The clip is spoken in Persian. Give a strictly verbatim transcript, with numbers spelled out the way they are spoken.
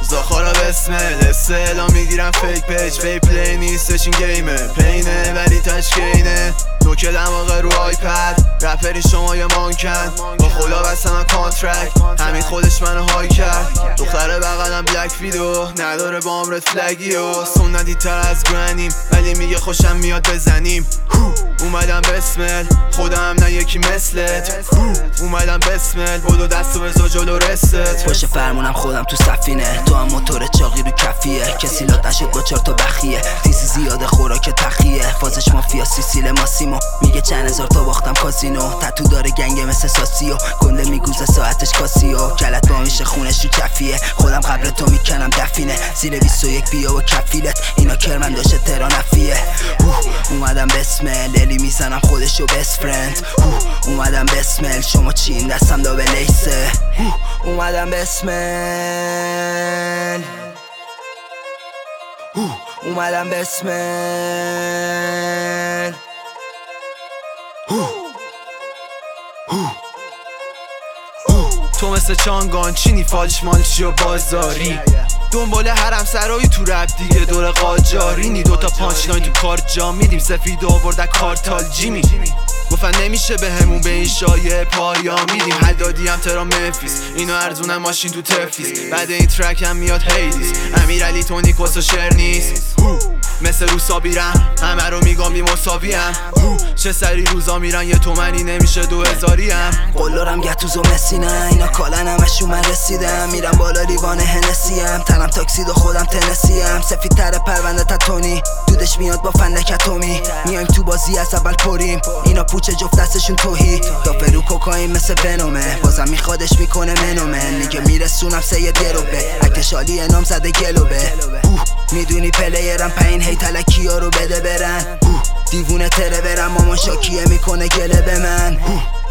زاخارا بسمل استعلام میگیرم فیک پیج وی پلی نیستش این گیمه پینه ولی تشکینه نوک دماغ رو آیپد رپری شما یه مانکن با خدا بستم من کانترکت همین خودش منو های کرد دختره بغلم بلک ویدو نداره با امرت فلگی و سنتی تر از گرانیم ولی میگه خوشم میاد بزنیم اومدم بسمل خودم نه یکی مثلت اومدم بسمل بدو دستو بزا جلو رستت پشت فرمونم خودم تو سفینه تو هم موتور چاقی رو کفیه کسی لات نشد با چار تا بخیه تیزی زیاده خوراک تخیه فازش مافیا سیسیل ماسیمو میگه چند هزار تا باختم کازینو تتو داره گنگه مثل ساسیو گنده میگوزه ساعتش کاسیو کلت با میشه خونش تو کفیه خودم قبل تو میکنم دفینه زیر بیست و یک بیا و کفیلت اینا کرمن داشته ترا نفیه اومدم بسمل الی میزنم خودشو بست فرند اومدم بسمل شما چین دستم دا به لیسه اومدم بسمل اومدم بسمل تو مثل چانگان چینی فالش مالچی و بازاری دنبال حرم سرایی تو رپ دیگه دور قاجارینی دوتا پانچ لاین تو کار جا میدیم سفید آورده کارتال جیمی گفتن نمیشه به همون به این شایه پایا میدیم حل دادیم ترا مفیس اینو ارزونم ماشین تو تفلیس بعد این ترک هم میاد هیدیس امیر علی تونیک واسه شعر نیست مثل روسا بیرم همه رو میگم بی مساویم چه سری روزا میرن یه تومنی نمیشه دو هزاریم قلارم گتوز و مسینم اینا کالن همشون من رسیدم میرم بالا لیوان هنسیم تنم تاکسید و خودم تنسیم سفید تر پرونده تتونی دودش میاد با فندک اتمی میایم تو بازی از اول پریم اینا پوچه جفت دستشون توهی دافه رو کوکائین مثل ونومه بازم میخوادش میکنه منومن میگه میرسونم سید گروبه اکتشالی انام زده گلوبه میدونی پلیرم پایین هی تلکی ها رو بده برن دیوونه تره برم مامان شاکیه میکنه گله به من